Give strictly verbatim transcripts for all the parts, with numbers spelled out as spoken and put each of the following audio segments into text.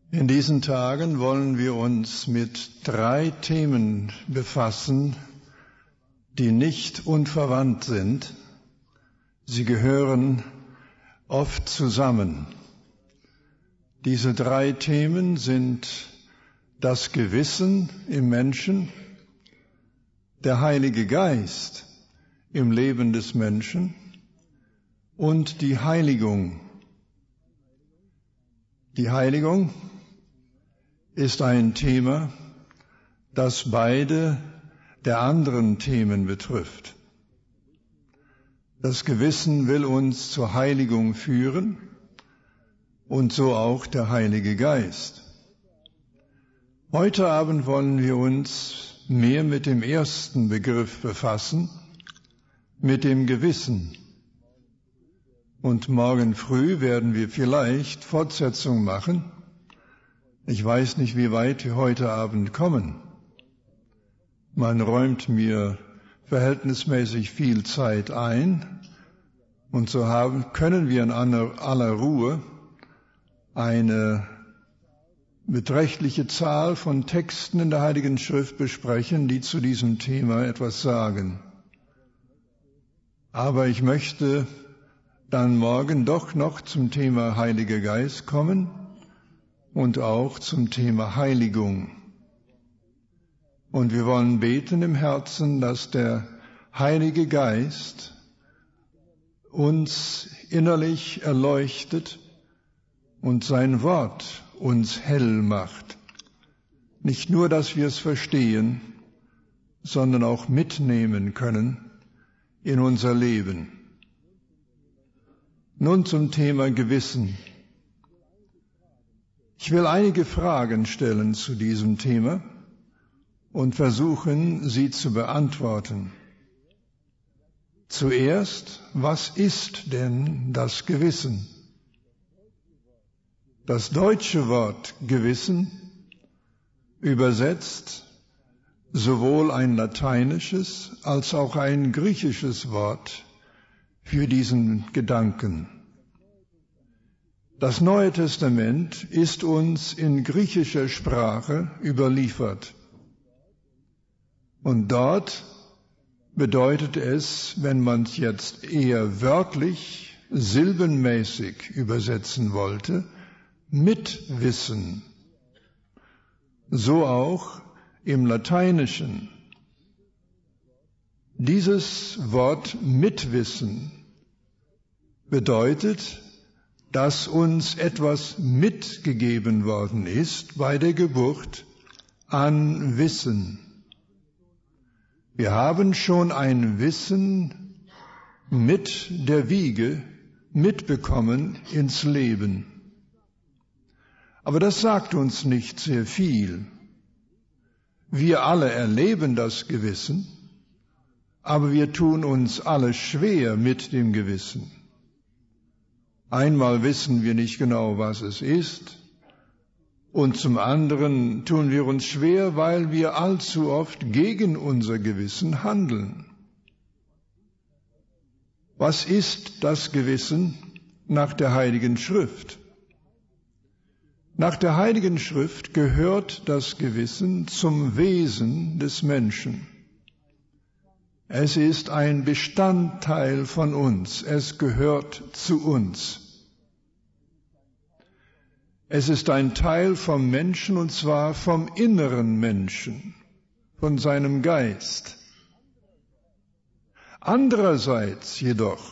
In diesen Tagen wollen wir uns mit drei Themen befassen, die nicht unverwandt sind. Sie gehören oft zusammen. Diese drei Themen sind das Gewissen im Menschen, der Heilige Geist im Leben des Menschen und die Heiligung. Die Heiligung ist ein Thema, das beide der anderen Themen betrifft. Das Gewissen will uns zur Heiligung führen und so auch der Heilige Geist. Heute Abend wollen wir uns mehr mit dem ersten Begriff befassen, mit dem Gewissen. Und morgen früh werden wir vielleicht Fortsetzung machen. Ich weiß nicht, wie weit wir heute Abend kommen. Man räumt mir verhältnismäßig viel Zeit ein und so haben, können wir in aller Ruhe eine beträchtliche Zahl von Texten in der Heiligen Schrift besprechen, die zu diesem Thema etwas sagen. Aber ich möchte dann morgen doch noch zum Thema Heiliger Geist kommen und auch zum Thema Heiligung. Und wir wollen beten im Herzen, dass der Heilige Geist uns innerlich erleuchtet und sein Wort uns hell macht. Nicht nur, dass wir es verstehen, sondern auch mitnehmen können in unser Leben. Nun zum Thema Gewissen. Ich will einige Fragen stellen zu diesem Thema und versuchen, sie zu beantworten. Zuerst, was ist denn das Gewissen? Das deutsche Wort Gewissen übersetzt sowohl ein lateinisches als auch ein griechisches Wort für diesen Gedanken. Das Neue Testament ist uns in griechischer Sprache überliefert. Und dort bedeutet es, wenn man es jetzt eher wörtlich, silbenmäßig übersetzen wollte, Mitwissen. So auch im Lateinischen. Dieses Wort Mitwissen bedeutet, dass uns etwas mitgegeben worden ist bei der Geburt an Wissen. Wir haben schon ein Wissen mit der Wiege mitbekommen ins Leben. Aber das sagt uns nicht sehr viel. Wir alle erleben das Gewissen, aber wir tun uns alle schwer mit dem Gewissen. Einmal wissen wir nicht genau, was es ist, und zum anderen tun wir uns schwer, weil wir allzu oft gegen unser Gewissen handeln. Was ist das Gewissen nach der Heiligen Schrift? Nach der Heiligen Schrift gehört das Gewissen zum Wesen des Menschen. Es ist ein Bestandteil von uns, es gehört zu uns. Es ist ein Teil vom Menschen, und zwar vom inneren Menschen, von seinem Geist. Andererseits jedoch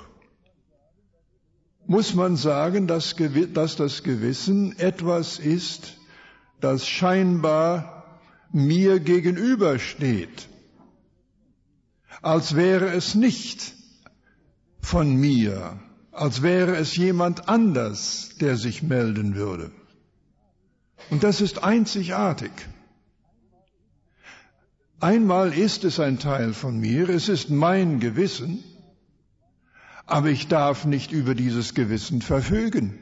muss man sagen, dass, dass das Gewissen etwas ist, das scheinbar mir gegenübersteht, als wäre es nicht von mir, als wäre es jemand anders, der sich melden würde. Und das ist einzigartig. Einmal ist es ein Teil von mir, es ist mein Gewissen, aber ich darf nicht über dieses Gewissen verfügen.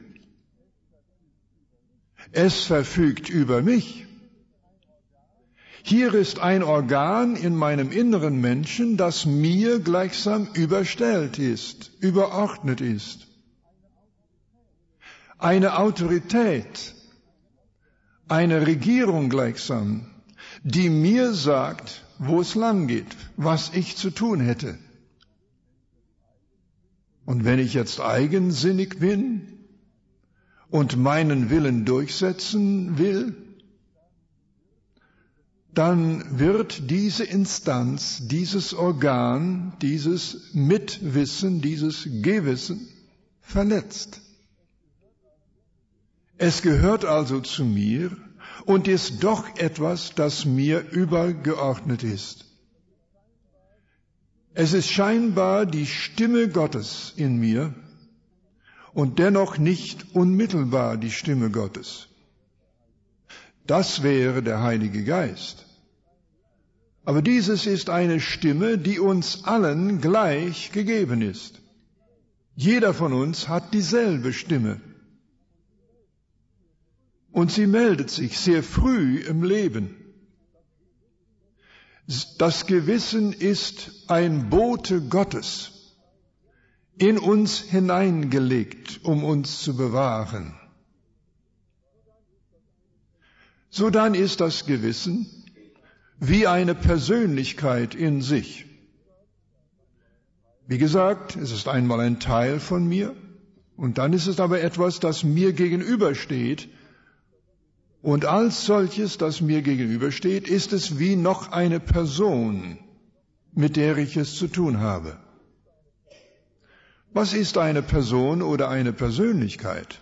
Es verfügt über mich. Hier ist ein Organ in meinem inneren Menschen, das mir gleichsam überstellt ist, überordnet ist. Eine Autorität, eine Regierung gleichsam, die mir sagt, wo es lang geht, was ich zu tun hätte. Und wenn ich jetzt eigensinnig bin und meinen Willen durchsetzen will, dann wird diese Instanz, dieses Organ, dieses Mitwissen, dieses Gewissen verletzt. Es gehört also zu mir und ist doch etwas, das mir übergeordnet ist. Es ist scheinbar die Stimme Gottes in mir und dennoch nicht unmittelbar die Stimme Gottes. Das wäre der Heilige Geist. Aber dieses ist eine Stimme, die uns allen gleich gegeben ist. Jeder von uns hat dieselbe Stimme. Und sie meldet sich sehr früh im Leben. Das Gewissen ist ein Bote Gottes, in uns hineingelegt, um uns zu bewahren. So dann ist das Gewissen wie eine Persönlichkeit in sich. Wie gesagt, es ist einmal ein Teil von mir und dann ist es aber etwas, das mir gegenübersteht. Und als solches, das mir gegenübersteht, ist es wie noch eine Person, mit der ich es zu tun habe. Was ist eine Person oder eine Persönlichkeit?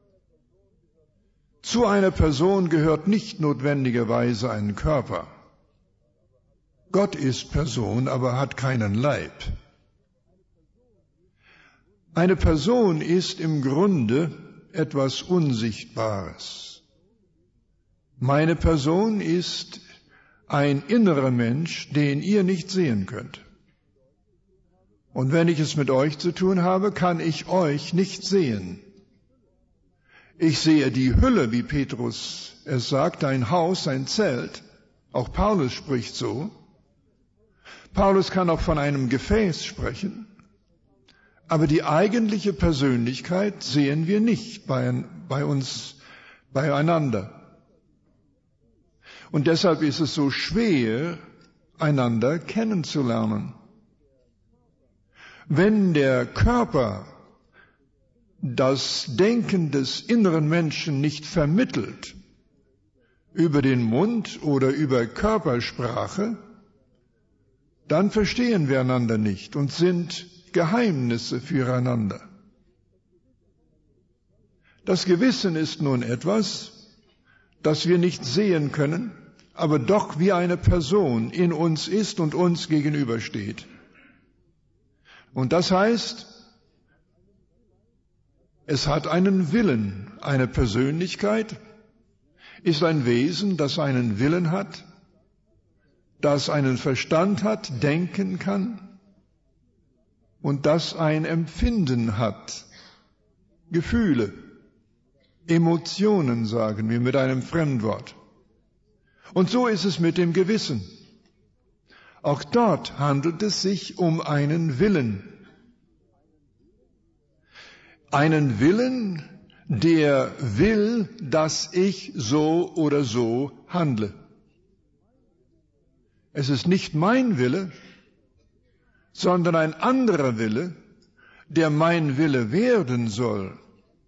Zu einer Person gehört nicht notwendigerweise ein Körper. Gott ist Person, aber hat keinen Leib. Eine Person ist im Grunde etwas Unsichtbares. Meine Person ist ein innerer Mensch, den ihr nicht sehen könnt. Und wenn ich es mit euch zu tun habe, kann ich euch nicht sehen. Ich sehe die Hülle, wie Petrus es sagt, ein Haus, ein Zelt. Auch Paulus spricht so. Paulus kann auch von einem Gefäß sprechen. Aber die eigentliche Persönlichkeit sehen wir nicht bei, bei uns, beieinander. Und deshalb ist es so schwer, einander kennenzulernen. Wenn der Körper das Denken des inneren Menschen nicht vermittelt, über den Mund oder über Körpersprache, dann verstehen wir einander nicht und sind Geheimnisse füreinander. Das Gewissen ist nun etwas, das wir nicht sehen können, aber doch wie eine Person in uns ist und uns gegenübersteht. Und das heißt, es hat einen Willen. Eine Persönlichkeit ist ein Wesen, das einen Willen hat, das einen Verstand hat, denken kann und das ein Empfinden hat, Gefühle, Emotionen, sagen wir mit einem Fremdwort. Und so ist es mit dem Gewissen. Auch dort handelt es sich um einen Willen. Einen Willen, der will, dass ich so oder so handle. Es ist nicht mein Wille, sondern ein anderer Wille, der mein Wille werden soll.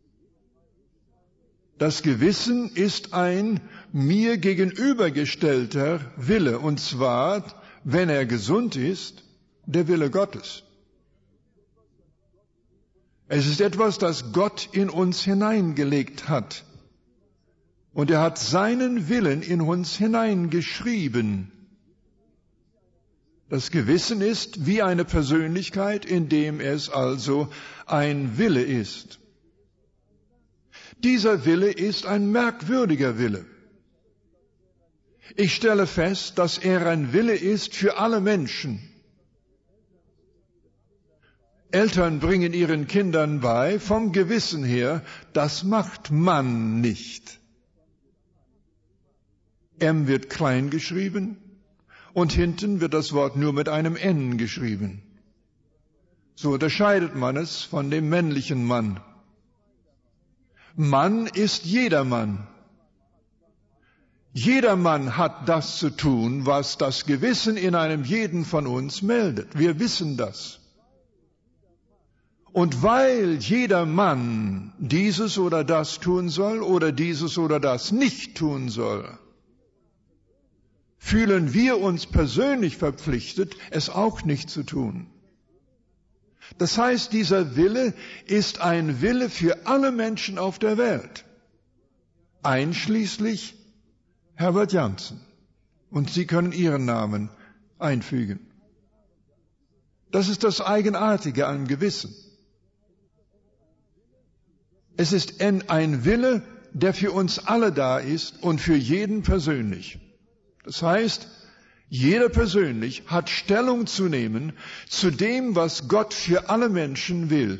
Das Gewissen ist ein mir gegenübergestellter Wille, und zwar, wenn er gesund ist, der Wille Gottes. Es ist etwas, das Gott in uns hineingelegt hat. Und er hat seinen Willen in uns hineingeschrieben. Das Gewissen ist wie eine Persönlichkeit, in dem es also ein Wille ist. Dieser Wille ist ein merkwürdiger Wille. Ich stelle fest, dass er ein Wille ist für alle Menschen. Eltern bringen ihren Kindern bei, vom Gewissen her, das macht man nicht. M wird klein geschrieben und hinten wird das Wort nur mit einem N geschrieben. So unterscheidet man es von dem männlichen Mann. Mann ist jedermann. Jedermann hat das zu tun, was das Gewissen in einem jeden von uns meldet. Wir wissen das. Und weil jeder Mann dieses oder das tun soll oder dieses oder das nicht tun soll, fühlen wir uns persönlich verpflichtet, es auch nicht zu tun. Das heißt, dieser Wille ist ein Wille für alle Menschen auf der Welt, einschließlich Herbert Janssen. Und Sie können Ihren Namen einfügen. Das ist das Eigenartige am Gewissen. Es ist ein Wille, der für uns alle da ist und für jeden persönlich. Das heißt, jeder persönlich hat Stellung zu nehmen zu dem, was Gott für alle Menschen will.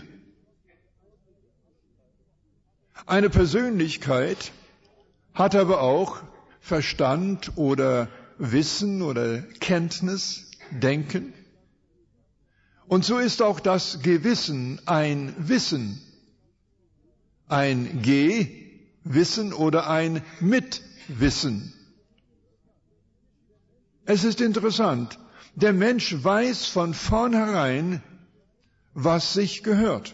Eine Persönlichkeit hat aber auch Verstand oder Wissen oder Kenntnis, Denken. Und so ist auch das Gewissen ein Wissen, ein Gewissen oder ein Mitwissen. Es ist interessant, der Mensch weiß von vornherein, was sich gehört.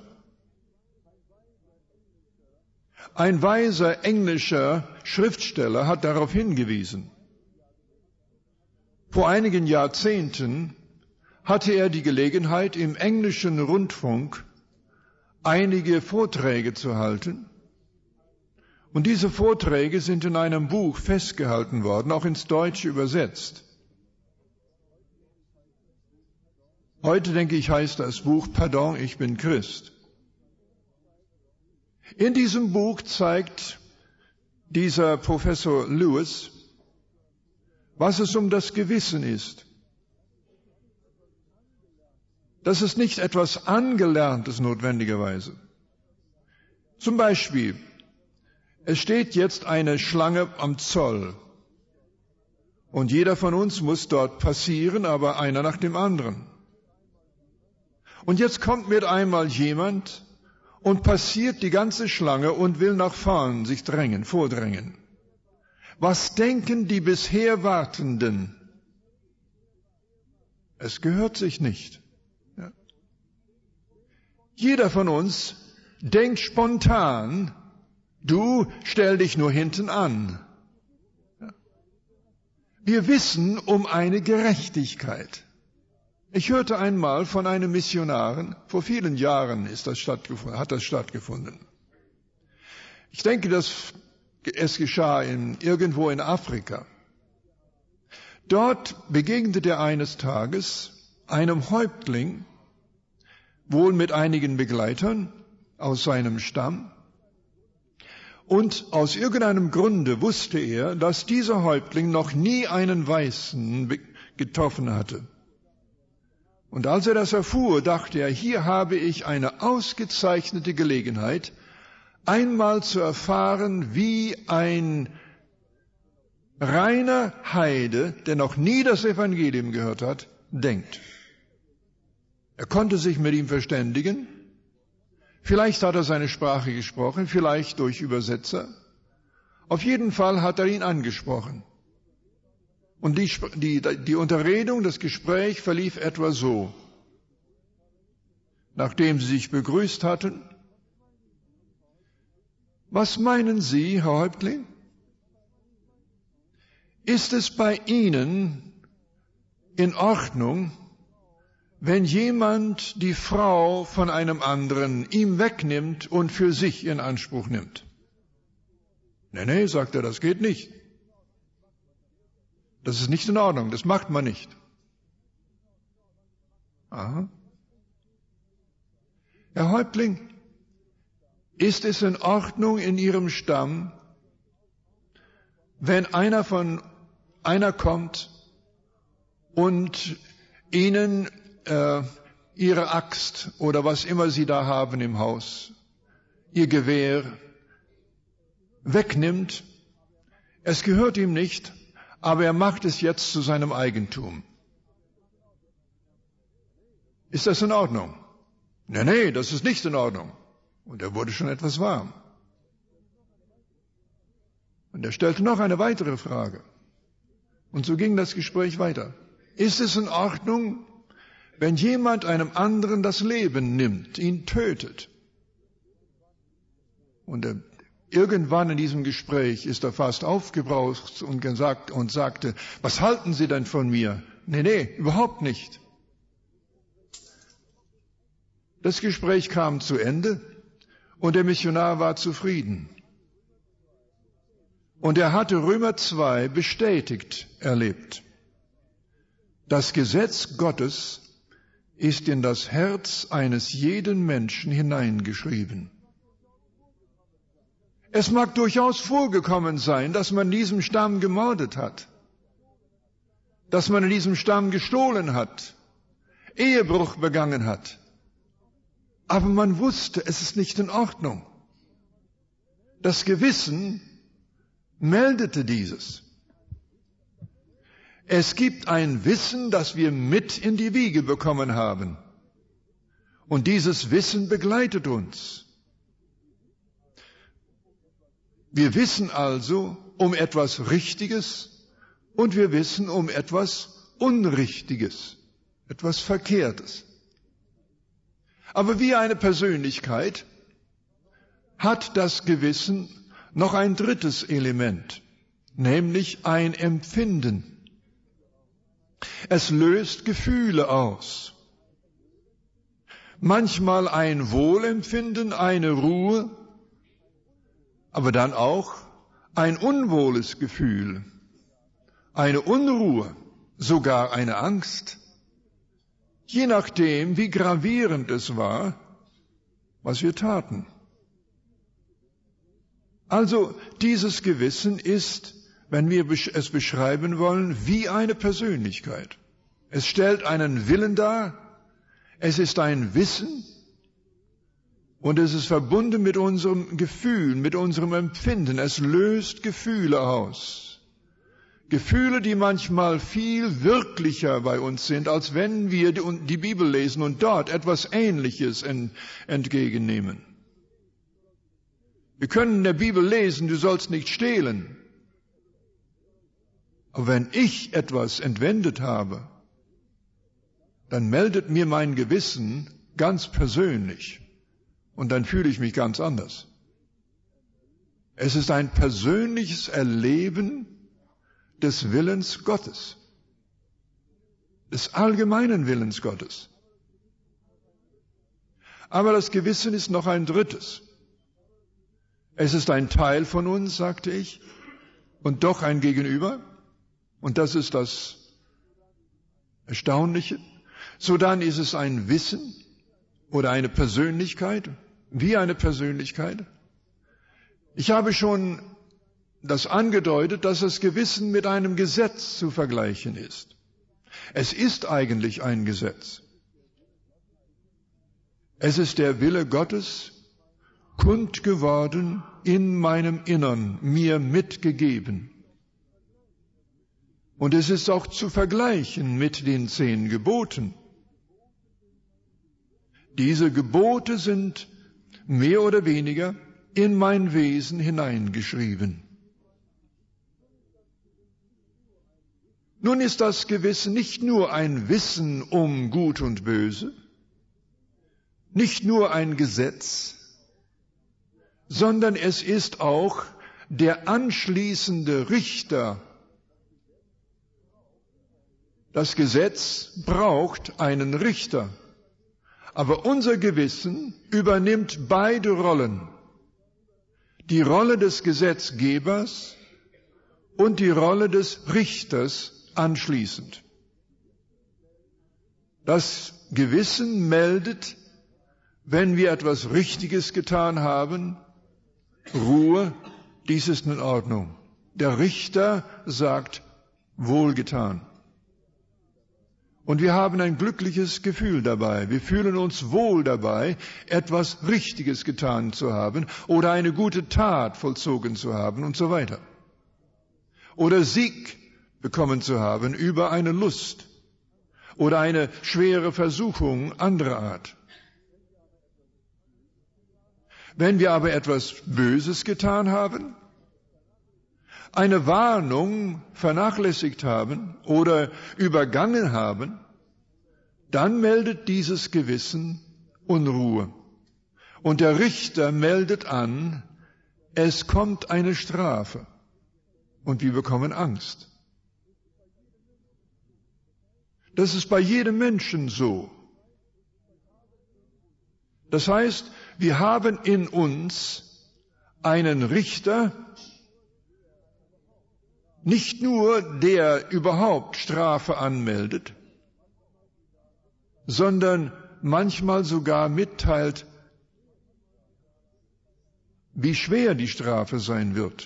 Ein weiser englischer Schriftsteller hat darauf hingewiesen. Vor einigen Jahrzehnten hatte er die Gelegenheit, im englischen Rundfunk einige Vorträge zu halten. Und diese Vorträge sind in einem Buch festgehalten worden, auch ins Deutsche übersetzt. Heute, denke ich, heißt das Buch Pardon, ich bin Christ. In diesem Buch zeigt dieser Professor Lewis, was es um das Gewissen ist. Das ist nicht etwas Angelerntes notwendigerweise. Zum Beispiel, es steht jetzt eine Schlange am Zoll. Und jeder von uns muss dort passieren, aber einer nach dem anderen. Und jetzt kommt mit einmal jemand und passiert die ganze Schlange und will nach vorn sich drängen, vordrängen. Was denken die bisher Wartenden? Es gehört sich nicht. Ja. Jeder von uns denkt spontan, du stell dich nur hinten an. Ja. Wir wissen um eine Gerechtigkeit. Ich hörte einmal von einem Missionaren, vor vielen Jahren ist das stattgefunden, hat das stattgefunden. Ich denke, dass es geschah in, irgendwo in Afrika. Dort begegnete er eines Tages einem Häuptling, wohl mit einigen Begleitern aus seinem Stamm. Und aus irgendeinem Grunde wusste er, dass dieser Häuptling noch nie einen Weißen getroffen hatte. Und als er das erfuhr, dachte er, hier habe ich eine ausgezeichnete Gelegenheit, einmal zu erfahren, wie ein reiner Heide, der noch nie das Evangelium gehört hat, denkt. Er konnte sich mit ihm verständigen. Vielleicht hat er seine Sprache gesprochen, vielleicht durch Übersetzer. Auf jeden Fall hat er ihn angesprochen. Und die, die, die Unterredung, das Gespräch verlief etwa so. Nachdem sie sich begrüßt hatten, was meinen Sie, Herr Häuptling? Ist es bei Ihnen in Ordnung, wenn jemand die Frau von einem anderen ihm wegnimmt und für sich in Anspruch nimmt? Nee, nee, sagt er, das geht nicht. Das ist nicht in Ordnung, das macht man nicht. Aha. Herr Häuptling, ist es in Ordnung in Ihrem Stamm, wenn einer von einer kommt und Ihnen äh, Ihre Axt oder was immer Sie da haben im Haus, Ihr Gewehr wegnimmt? Es gehört ihm nicht, aber er macht es jetzt zu seinem Eigentum. Ist das in Ordnung? Nee, nee, das ist nicht in Ordnung. Und er wurde schon etwas warm. Und er stellte noch eine weitere Frage. Und so ging das Gespräch weiter. Ist es in Ordnung, wenn jemand einem anderen das Leben nimmt, ihn tötet? Und er, irgendwann in diesem Gespräch ist er fast aufgebraucht und, gesagt, und sagte, was halten Sie denn von mir? Nee, nee, überhaupt nicht. Das Gespräch kam zu Ende und der Missionar war zufrieden. Und er hatte Römer zwei bestätigt erlebt. Das Gesetz Gottes ist in das Herz eines jeden Menschen hineingeschrieben. Es mag durchaus vorgekommen sein, dass man in diesem Stamm gemordet hat, dass man in diesem Stamm gestohlen hat, Ehebruch begangen hat. Aber man wusste, es ist nicht in Ordnung. Das Gewissen meldete dieses. Es gibt ein Wissen, das wir mit in die Wiege bekommen haben. Und dieses Wissen begleitet uns. Wir wissen also um etwas Richtiges und wir wissen um etwas Unrichtiges, etwas Verkehrtes. Aber wie eine Persönlichkeit hat das Gewissen noch ein drittes Element, nämlich ein Empfinden. Es löst Gefühle aus. Manchmal ein Wohlempfinden, eine Ruhe, aber dann auch ein unwohles Gefühl, eine Unruhe, sogar eine Angst. Je nachdem, wie gravierend es war, was wir taten. Also dieses Gewissen ist, wenn wir es beschreiben wollen, wie eine Persönlichkeit. Es stellt einen Willen dar, es ist ein Wissen und es ist verbunden mit unserem Gefühl, mit unserem Empfinden. Es löst Gefühle aus. Gefühle, die manchmal viel wirklicher bei uns sind, als wenn wir die Bibel lesen und dort etwas Ähnliches entgegennehmen. Wir können in der Bibel lesen, du sollst nicht stehlen. Aber wenn ich etwas entwendet habe, dann meldet mir mein Gewissen ganz persönlich und dann fühle ich mich ganz anders. Es ist ein persönliches Erleben des Willens Gottes, des allgemeinen Willens Gottes. Aber das Gewissen ist noch ein drittes. Es ist ein Teil von uns, sagte ich, und doch ein Gegenüber. Und das ist das Erstaunliche. So dann ist es ein Wissen oder eine Persönlichkeit, wie eine Persönlichkeit. Ich habe schon das angedeutet, dass das Gewissen mit einem Gesetz zu vergleichen ist. Es ist eigentlich ein Gesetz. Es ist der Wille Gottes, kund geworden in meinem Innern, mir mitgegeben. Und es ist auch zu vergleichen mit den zehn Geboten. Diese Gebote sind mehr oder weniger in mein Wesen hineingeschrieben. Nun ist das Gewissen nicht nur ein Wissen um Gut und Böse, nicht nur ein Gesetz, sondern es ist auch der anschließende Richter. Das Gesetz braucht einen Richter, aber unser Gewissen übernimmt beide Rollen. Die Rolle des Gesetzgebers und die Rolle des Richters anschließend. Das Gewissen meldet, wenn wir etwas Richtiges getan haben, Ruhe, dies ist in Ordnung. Der Richter sagt, wohlgetan. Und wir haben ein glückliches Gefühl dabei. Wir fühlen uns wohl dabei, etwas Richtiges getan zu haben oder eine gute Tat vollzogen zu haben und so weiter. Oder Sieg bekommen zu haben über eine Lust oder eine schwere Versuchung anderer Art. Wenn wir aber etwas Böses getan haben, eine Warnung vernachlässigt haben oder übergangen haben, dann meldet dieses Gewissen Unruhe. Und der Richter meldet an, es kommt eine Strafe. Und wir bekommen Angst. Das ist bei jedem Menschen so. Das heißt, wir haben in uns einen Richter, nicht nur der überhaupt Strafe anmeldet, sondern manchmal sogar mitteilt, wie schwer die Strafe sein wird.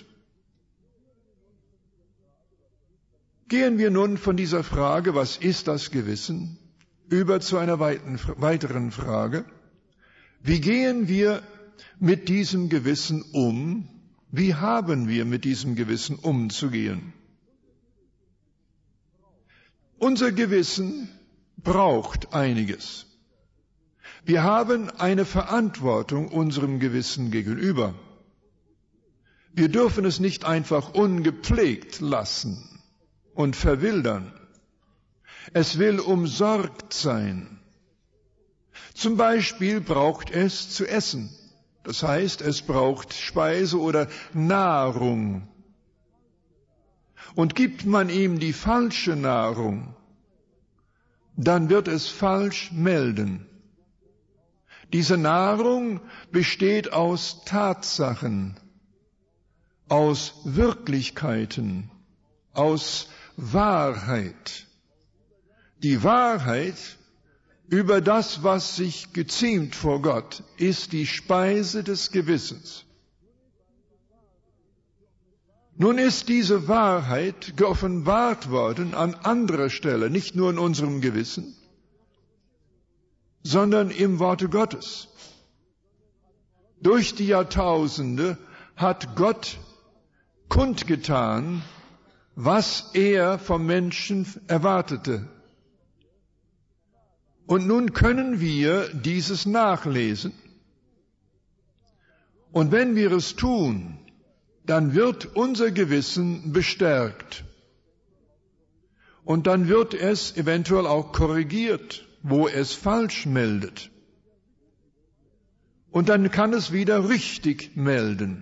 Gehen wir nun von dieser Frage, was ist das Gewissen, über zu einer weiteren Frage. Wie gehen wir mit diesem Gewissen um? Wie haben wir mit diesem Gewissen umzugehen? Unser Gewissen braucht einiges. Wir haben eine Verantwortung unserem Gewissen gegenüber. Wir dürfen es nicht einfach ungepflegt lassen und verwildern. Es will umsorgt sein. Zum Beispiel braucht es zu essen. Das heißt, es braucht Speise oder Nahrung. Und gibt man ihm die falsche Nahrung, dann wird es falsch melden. Diese Nahrung besteht aus Tatsachen, aus Wirklichkeiten, aus Wahrheit. Die Wahrheit über das, was sich geziemt vor Gott, ist die Speise des Gewissens. Nun ist diese Wahrheit geoffenbart worden an anderer Stelle, nicht nur in unserem Gewissen, sondern im Worte Gottes. Durch die Jahrtausende hat Gott kundgetan, was er vom Menschen erwartete. Und nun können wir dieses nachlesen. Und wenn wir es tun, dann wird unser Gewissen bestärkt. Und dann wird es eventuell auch korrigiert, wo es falsch meldet. Und dann kann es wieder richtig melden.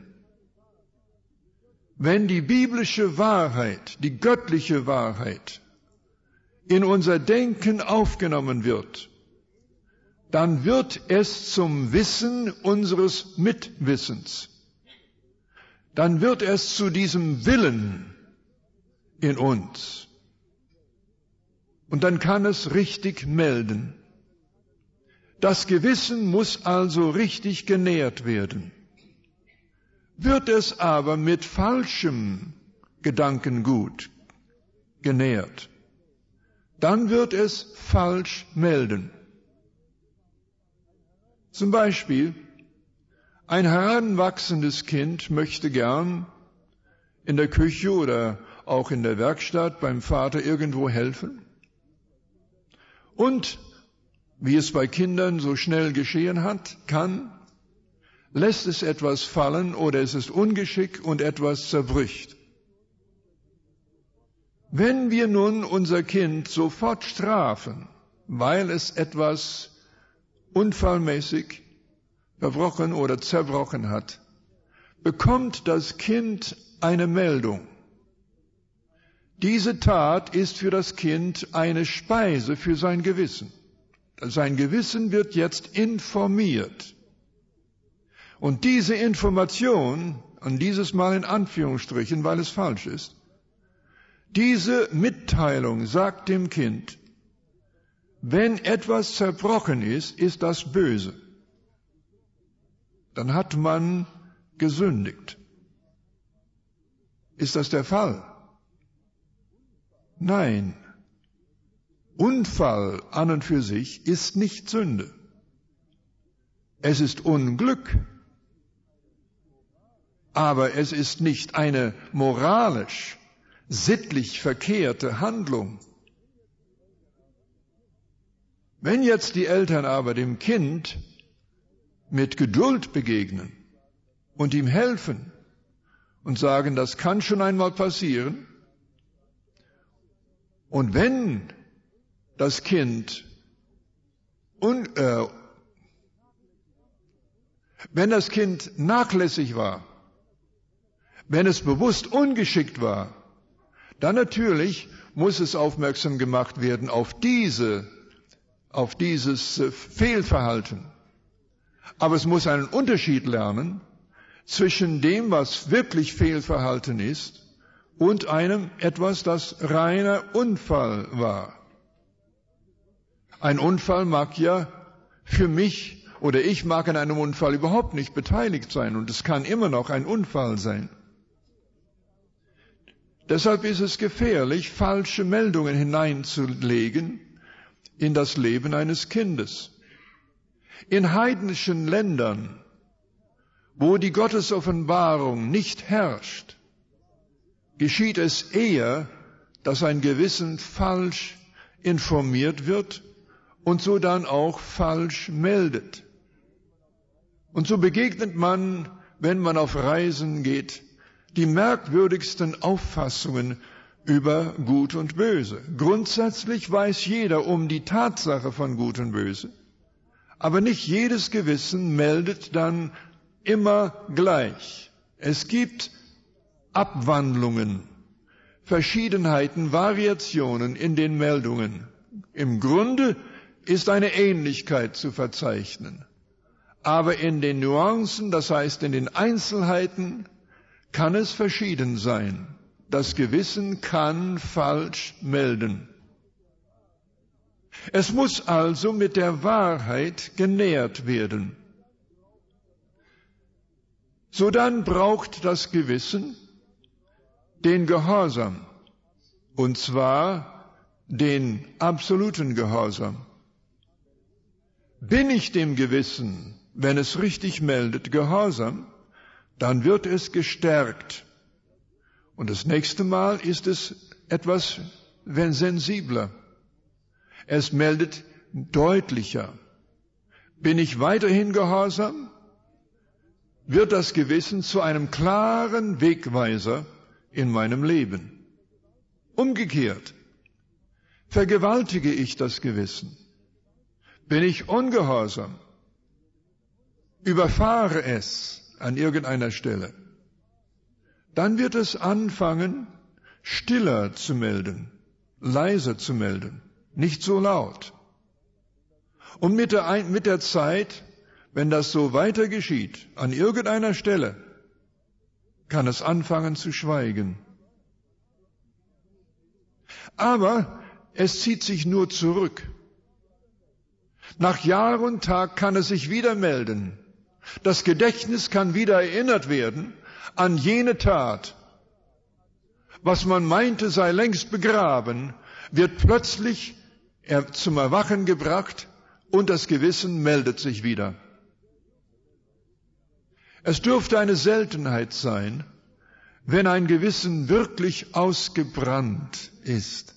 Wenn die biblische Wahrheit, die göttliche Wahrheit, in unser Denken aufgenommen wird, dann wird es zum Wissen unseres Mitwissens. Dann wird es zu diesem Willen in uns. Und dann kann es richtig melden. Das Gewissen muss also richtig genährt werden. Wird es aber mit falschem Gedankengut genährt, dann wird es falsch melden. Zum Beispiel, ein heranwachsendes Kind möchte gern in der Küche oder auch in der Werkstatt beim Vater irgendwo helfen. Und, wie es bei Kindern so schnell geschehen hat, kann, lässt es etwas fallen oder es ist ungeschickt und etwas zerbricht. Wenn wir nun unser Kind sofort strafen, weil es etwas unfallmäßig verbrochen oder zerbrochen hat, bekommt das Kind eine Meldung. Diese Tat ist für das Kind eine Speise für sein Gewissen. Sein Gewissen wird jetzt informiert. Und diese Information, und dieses Mal in Anführungsstrichen, weil es falsch ist, diese Mitteilung sagt dem Kind, wenn etwas zerbrochen ist, ist das böse. Dann hat man gesündigt. Ist das der Fall? Nein. Unfall an und für sich ist nicht Sünde. Es ist Unglück. Aber es ist nicht eine moralisch, sittlich verkehrte Handlung. Wenn jetzt die Eltern aber dem Kind mit Geduld begegnen und ihm helfen und sagen, das kann schon einmal passieren. Und wenn das Kind un, äh, wenn das Kind nachlässig war, wenn es bewusst ungeschickt war, dann natürlich muss es aufmerksam gemacht werden auf diese, auf dieses äh, Fehlverhalten. Aber es muss einen Unterschied lernen zwischen dem, was wirklich Fehlverhalten ist, und einem etwas, das reiner Unfall war. Ein Unfall mag ja für mich oder ich mag an einem Unfall überhaupt nicht beteiligt sein und es kann immer noch ein Unfall sein. Deshalb ist es gefährlich, falsche Meldungen hineinzulegen in das Leben eines Kindes. In heidnischen Ländern, wo die Gottesoffenbarung nicht herrscht, geschieht es eher, dass ein Gewissen falsch informiert wird und so dann auch falsch meldet. Und so begegnet man, wenn man auf Reisen geht, die merkwürdigsten Auffassungen über Gut und Böse. Grundsätzlich weiß jeder um die Tatsache von Gut und Böse, aber nicht jedes Gewissen meldet dann immer gleich. Es gibt Abwandlungen, Verschiedenheiten, Variationen in den Meldungen. Im Grunde ist eine Ähnlichkeit zu verzeichnen. Aber in den Nuancen, das heißt in den Einzelheiten, kann es verschieden sein. Das Gewissen kann falsch melden. Es muss also mit der Wahrheit genährt werden. Sodann braucht das Gewissen den Gehorsam, und zwar den absoluten Gehorsam. Bin ich dem Gewissen, wenn es richtig meldet, gehorsam, dann wird es gestärkt. Und das nächste Mal ist es etwas wenn sensibler. Es meldet deutlicher. Bin ich weiterhin gehorsam, wird das Gewissen zu einem klaren Wegweiser in meinem Leben. Umgekehrt, vergewaltige ich das Gewissen, bin ich ungehorsam, überfahre es an irgendeiner Stelle, dann wird es anfangen, stiller zu melden, leiser zu melden, nicht so laut. Und mit der, mit der Zeit, wenn das so weiter geschieht, an irgendeiner Stelle, kann es anfangen zu schweigen. Aber es zieht sich nur zurück. Nach Jahr und Tag kann es sich wieder melden. Das Gedächtnis kann wieder erinnert werden an jene Tat. Was man meinte, sei längst begraben, wird plötzlich zum Erwachen gebracht und das Gewissen meldet sich wieder. Es dürfte eine Seltenheit sein, wenn ein Gewissen wirklich ausgebrannt ist.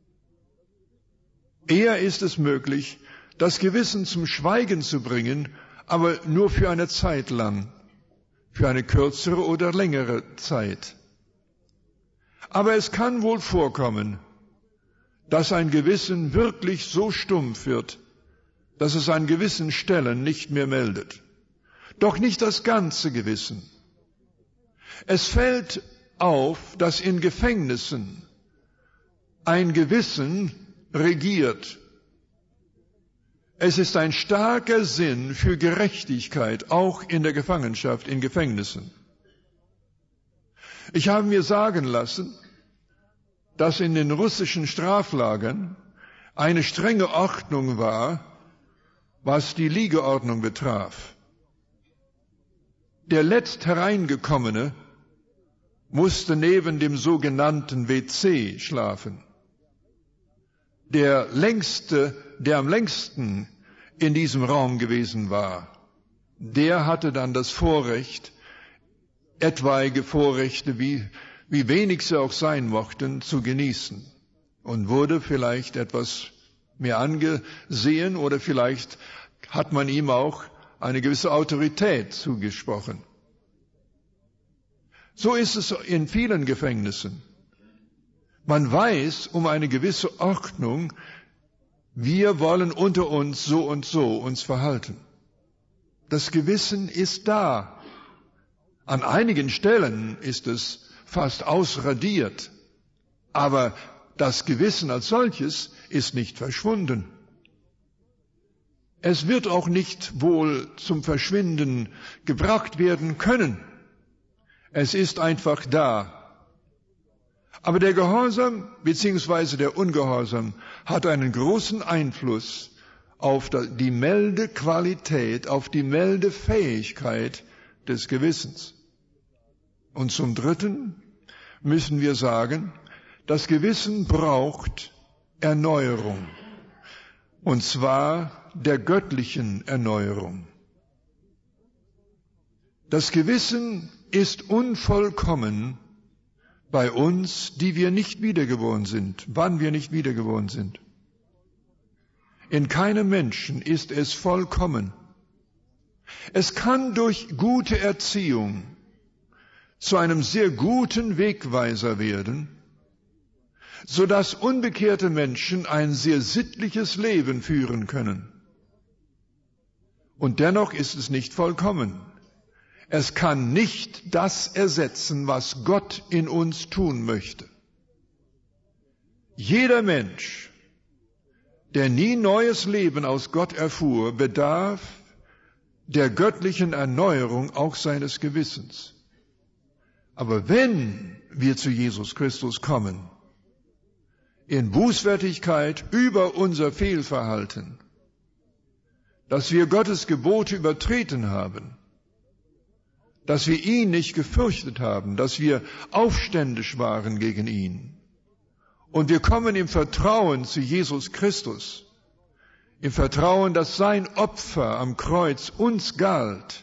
Eher ist es möglich, das Gewissen zum Schweigen zu bringen, aber nur für eine Zeit lang, für eine kürzere oder längere Zeit. Aber es kann wohl vorkommen, dass ein Gewissen wirklich so stumpf wird, dass es an gewissen Stellen nicht mehr meldet. Doch nicht das ganze Gewissen. Es fällt auf, dass in Gefängnissen ein Gewissen regiert. Es ist ein starker Sinn für Gerechtigkeit, auch in der Gefangenschaft, in Gefängnissen. Ich habe mir sagen lassen, dass in den russischen Straflagern eine strenge Ordnung war, was die Liegeordnung betraf. Der letzt Hereingekommene musste neben dem sogenannten W C schlafen. Der längste, der am längsten in diesem Raum gewesen war, der hatte dann das Vorrecht, etwaige Vorrechte, wie, wie wenig sie auch sein mochten, zu genießen und wurde vielleicht etwas mehr angesehen oder vielleicht hat man ihm auch eine gewisse Autorität zugesprochen. So ist es in vielen Gefängnissen. Man weiß um eine gewisse Ordnung, wir wollen unter uns so und so uns verhalten. Das Gewissen ist da. An einigen Stellen ist es fast ausradiert, aber das Gewissen als solches ist nicht verschwunden. Es wird auch nicht wohl zum Verschwinden gebracht werden können. Es ist einfach da. Aber der Gehorsam bzw. der Ungehorsam hat einen großen Einfluss auf die Meldequalität, auf die Meldefähigkeit des Gewissens. Und zum Dritten müssen wir sagen, das Gewissen braucht Erneuerung, und zwar der göttlichen Erneuerung. Das Gewissen ist unvollkommen bei uns, die wir nicht wiedergeboren sind, wann wir nicht wiedergeboren sind. In keinem Menschen ist es vollkommen. Es kann durch gute Erziehung zu einem sehr guten Wegweiser werden, so dass unbekehrte Menschen ein sehr sittliches Leben führen können. Und dennoch ist es nicht vollkommen. Es kann nicht das ersetzen, was Gott in uns tun möchte. Jeder Mensch, der nie neues Leben aus Gott erfuhr, bedarf der göttlichen Erneuerung auch seines Gewissens. Aber wenn wir zu Jesus Christus kommen, in Bußfertigkeit über unser Fehlverhalten, dass wir Gottes Gebote übertreten haben, dass wir ihn nicht gefürchtet haben, dass wir aufständisch waren gegen ihn. Und wir kommen im Vertrauen zu Jesus Christus, im Vertrauen, dass sein Opfer am Kreuz uns galt.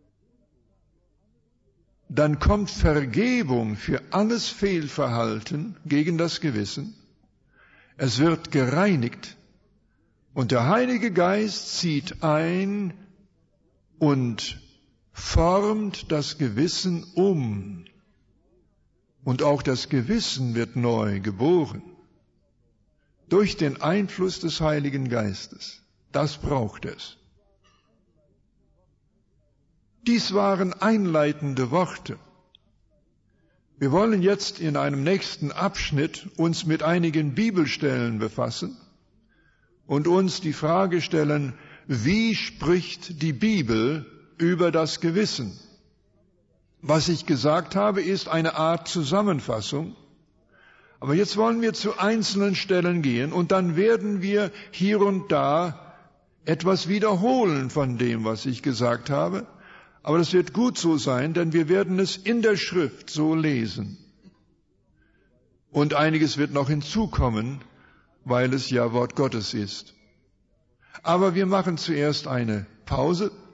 Dann kommt Vergebung für alles Fehlverhalten gegen das Gewissen. Es wird gereinigt und der Heilige Geist zieht ein und formt das Gewissen um. Und auch das Gewissen wird neu geboren. Durch den Einfluss des Heiligen Geistes. Das braucht es. Dies waren einleitende Worte. Wir wollen jetzt in einem nächsten Abschnitt uns mit einigen Bibelstellen befassen und uns die Frage stellen, wie spricht die Bibel über das Gewissen? Was ich gesagt habe, ist eine Art Zusammenfassung. Aber jetzt wollen wir zu einzelnen Stellen gehen und dann werden wir hier und da etwas wiederholen von dem, was ich gesagt habe. Aber das wird gut so sein, denn wir werden es in der Schrift so lesen. Und einiges wird noch hinzukommen, weil es ja Wort Gottes ist. Aber wir machen zuerst eine Pause.